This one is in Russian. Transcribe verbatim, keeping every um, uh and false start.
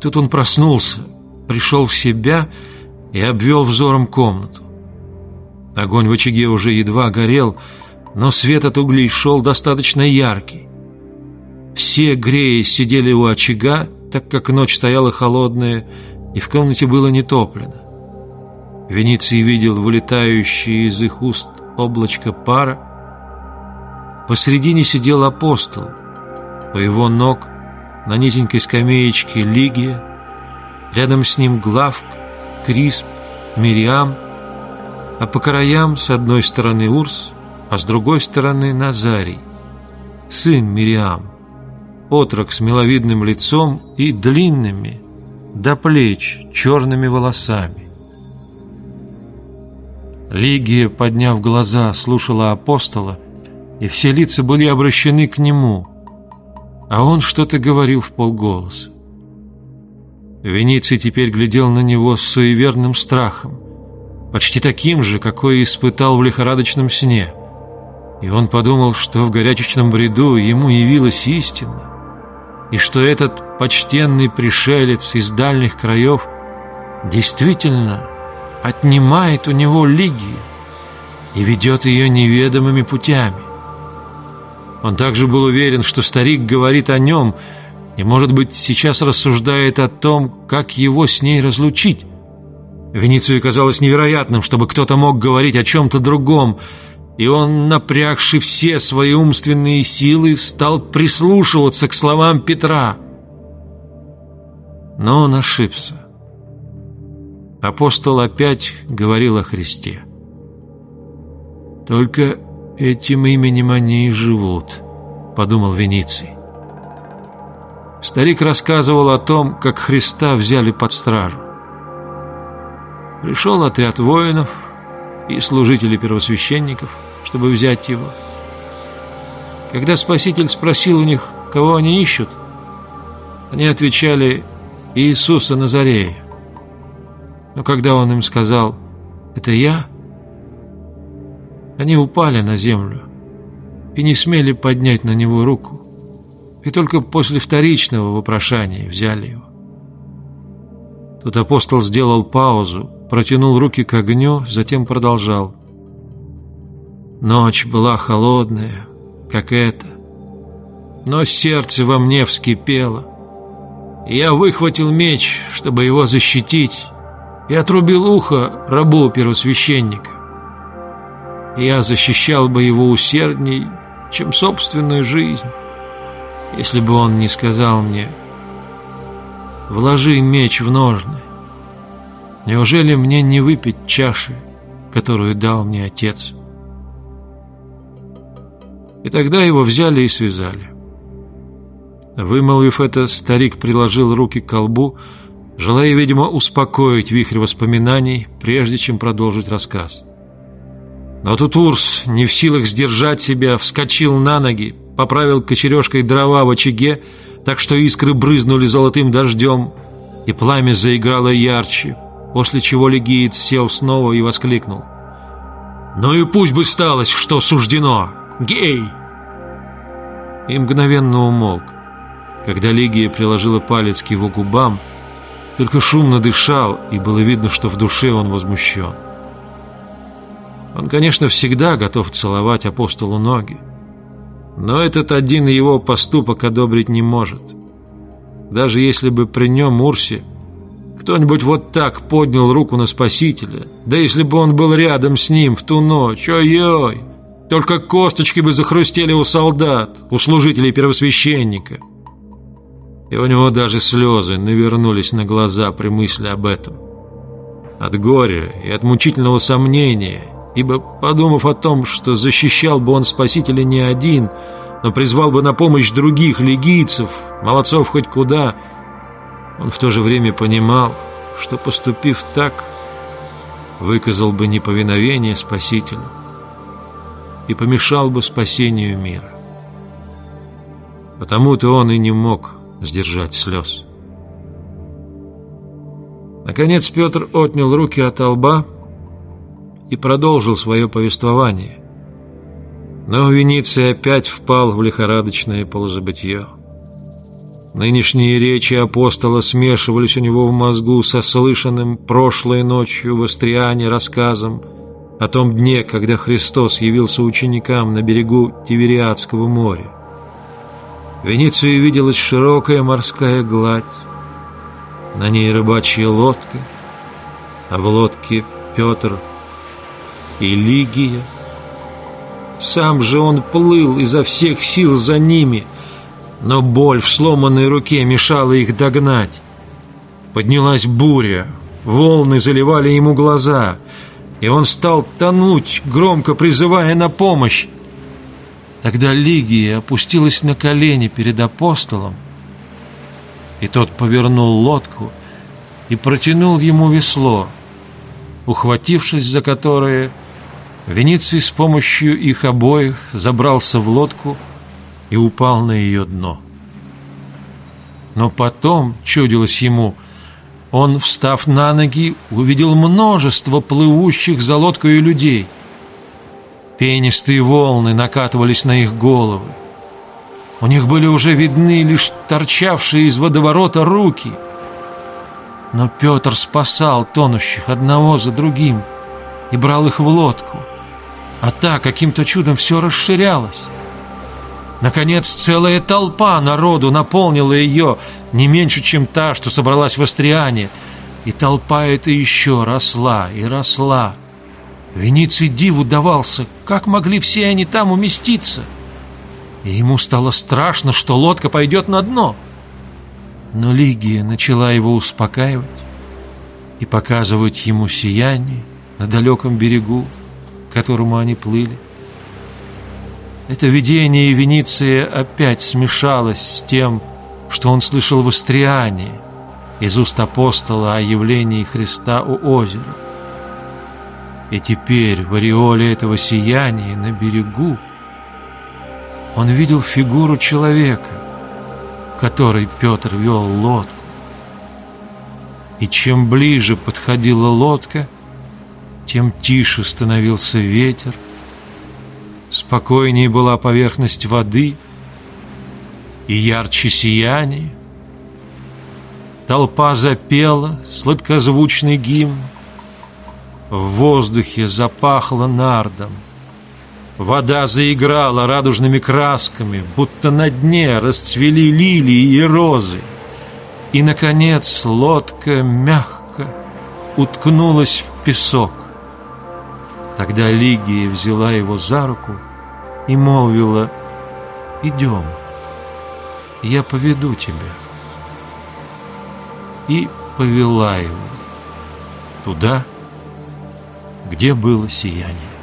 Тут он проснулся, пришел в себя и обвел взором комнату. Огонь в очаге уже едва горел, но свет от углей шел достаточно яркий. Все, греясь, сидели у очага, так как ночь стояла холодная, и в комнате было не топлено. Вениций видел вылетающее из их уст облачко пара. Посредине сидел апостол. У его ног на низенькой скамеечке Лигия, рядом с ним Главк, Крисп, Мириам, а по краям с одной стороны Урс, а с другой стороны Назарий, сын Мириам, отрок с миловидным лицом и длинными до плеч черными волосами. Лигия, подняв глаза, слушала апостола, и все лица были обращены к нему, а он что-то говорил вполголоса. Вениций теперь глядел на него с суеверным страхом, почти таким же, какой испытал в лихорадочном сне, и он подумал, что в горячечном бреду ему явилась истина, и что этот почтенный пришелец из дальних краев действительно отнимает у него Лигию и ведет ее неведомыми путями. Он также был уверен, что старик говорит о нем и, может быть, сейчас рассуждает о том, как его с ней разлучить. Веницию казалось невероятным, чтобы кто-то мог говорить о чем-то другом, и он, напрягши все свои умственные силы, стал прислушиваться к словам Петра. Но он ошибся. Апостол опять говорил о Христе. «Только этим именем они и живут», — подумал Вениций. Старик рассказывал о том, как Христа взяли под стражу. Пришел отряд воинов и служителей первосвященников, чтобы взять его. Когда Спаситель спросил у них, кого они ищут, они отвечали: Иисуса Назарея. Но когда он им сказал: «Это я», они упали на землю и не смели поднять на него руку, и только после вторичного вопрошания взяли его. Тут апостол сделал паузу, протянул руки к огню, затем продолжал: «Ночь была холодная, как эта, но сердце во мне вскипело, и я выхватил меч, чтобы его защитить, и отрубил ухо рабу первосвященника. И я защищал бы его усердней, чем собственную жизнь, если бы он не сказал мне: вложи меч в ножны. Неужели мне не выпить чаши, которую дал мне Отец?» И тогда его взяли и связали. Вымолвив это, старик приложил руки к колбу, желая, видимо, успокоить вихрь воспоминаний, прежде чем продолжить рассказ. Но тут Урс, не в силах сдержать себя, вскочил на ноги, поправил кочережкой дрова в очаге, так что искры брызнули золотым дождем, и пламя заиграло ярче, после чего легиец сел снова и воскликнул: «Ну и пусть бы сталось, что суждено! Гей!» И мгновенно умолк. Когда Лигия приложила палец к его губам, только шумно дышал, и было видно, что в душе он возмущен. Он, конечно, всегда готов целовать апостолу ноги, но этот один его поступок одобрить не может. Даже если бы при нем Урсе кто-нибудь вот так поднял руку на Спасителя, да если бы он был рядом с ним в ту ночь, ой-ой, только косточки бы захрустели у солдат, у служителей первосвященника. И у него даже слезы навернулись на глаза при мысли об этом. От горя и от мучительного сомнения, ибо, подумав о том, что защищал бы он Спасителя не один, но призвал бы на помощь других лигийцев, молодцов хоть куда, он в то же время понимал, что, поступив так, выказал бы неповиновение Спасителю и помешал бы спасению мира. Потому-то он и не мог сдержать слез. Наконец Петр отнял руки от лба и продолжил свое повествование, но Вениций опять впал в лихорадочное полузабытье. Нынешние речи апостола смешивались у него в мозгу со слышанным прошлой ночью в Астриане рассказом о том дне, когда Христос явился ученикам на берегу Тивериадского моря. В Венеции виделась широкая морская гладь, на ней рыбачья лодка, а в лодке Петр и Лигия. Сам же он плыл изо всех сил за ними, но боль в сломанной руке мешала их догнать. Поднялась буря, волны заливали ему глаза, и он стал тонуть, громко призывая на помощь. Тогда Лигия опустилась на колени перед апостолом, и тот повернул лодку и протянул ему весло, ухватившись за которое, Вениций с помощью их обоих забрался в лодку и упал на ее дно. Но потом, чудилось ему, он, встав на ноги, увидел множество плывущих за лодкой людей. Пенистые волны накатывались на их головы. У них были уже видны лишь торчавшие из водоворота руки. Но Петр спасал тонущих одного за другим и брал их в лодку, а та каким-то чудом все расширялась. Наконец, целая толпа народу наполнила ее, не меньше, чем та, что собралась в Астриане, и толпа эта еще росла и росла. Вениций диву давался, как могли все они там уместиться. И ему стало страшно, что лодка пойдет на дно. Но Лигия начала его успокаивать и показывать ему сияние на далеком берегу, к которому они плыли. Это видение Вениция опять смешалось с тем, что он слышал в Астриане из уст апостола о явлении Христа у озера. И теперь в ореоле этого сияния на берегу он видел фигуру человека, которой Петр вел лодку. И чем ближе подходила лодка, тем тише становился ветер, спокойнее была поверхность воды и ярче сияние. Толпа запела сладкозвучный гимн, в воздухе запахло нардом, вода заиграла радужными красками, будто на дне расцвели лилии и розы. И, наконец, лодка мягко уткнулась в песок. Тогда Лигия взяла его за руку и молвила: «Идем, я поведу тебя». И повела его туда, где было сияние.